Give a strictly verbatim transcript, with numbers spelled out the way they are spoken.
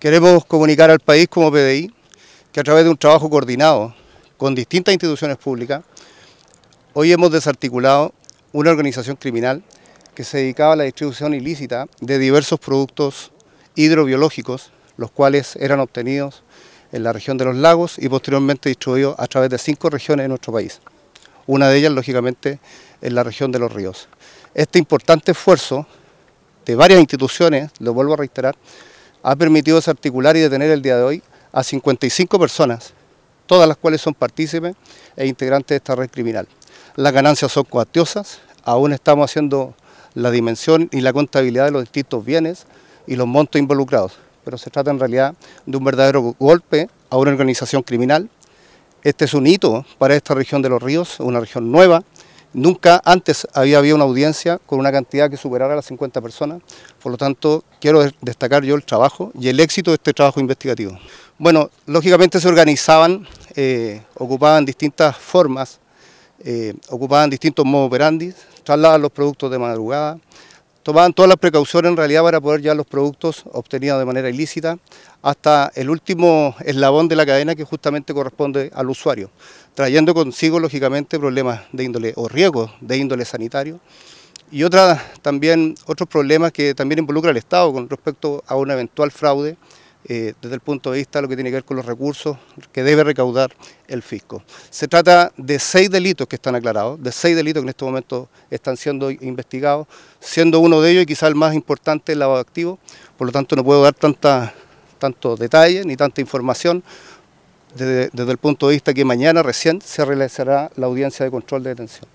Queremos comunicar al país como P D I que a través de un trabajo coordinado con distintas instituciones públicas, hoy hemos desarticulado una organización criminal que se dedicaba a la distribución ilícita de diversos productos hidrobiológicos, los cuales eran obtenidos en la región de los lagos y posteriormente distribuidos a través de cinco regiones de nuestro país. Una de ellas, lógicamente, en la región de los ríos. Este importante esfuerzo de varias instituciones, lo vuelvo a reiterar, ha permitido desarticular y detener el día de hoy a cincuenta y cinco personas, todas las cuales son partícipes e integrantes de esta red criminal. Las ganancias son cuantiosas, aún estamos haciendo la dimensión y la contabilidad de los distintos bienes y los montos involucrados, pero se trata en realidad de un verdadero golpe a una organización criminal. Este es un hito para esta región de los ríos, una región nueva. Nunca antes había habido una audiencia con una cantidad que superara las cincuenta personas, por lo tanto quiero destacar yo el trabajo y el éxito de este trabajo investigativo. Bueno, lógicamente se organizaban, eh, ocupaban distintas formas, eh, ocupaban distintos modos operandi, trasladaban los productos de madrugada, tomaban todas las precauciones en realidad para poder llevar los productos obtenidos de manera ilícita hasta el último eslabón de la cadena que justamente corresponde al usuario, trayendo consigo lógicamente problemas de índole o riesgos de índole sanitario y otra, también otros problemas que también involucra al Estado con respecto a un eventual fraude eh, desde el punto de vista de lo que tiene que ver con los recursos que debe recaudar el fisco. Se trata de seis delitos que están aclarados, de seis delitos que en este momento están siendo investigados, siendo uno de ellos y quizá el más importante el lavado de activos, por lo tanto no puedo dar tanta, tantos detalles ni tanta información desde, desde el punto de vista que mañana recién se realizará la audiencia de control de detención.